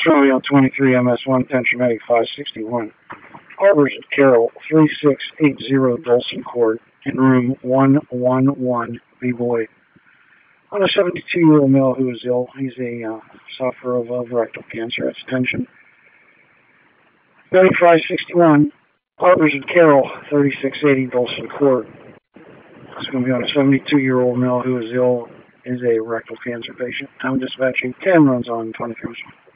Showing on 23 MS1, attention medic 561. Harbors at Carroll, 3680 Dolson Court, in room 111, B-Boy. On a 72-year-old male who is ill. He's a sufferer of rectal cancer. That's attention. Medic 561. Harbors at Carroll, 3680 Dolson Court. It's going to be on a 72-year-old male who is ill, is a rectal cancer patient. I'm dispatching 10 runs on 23.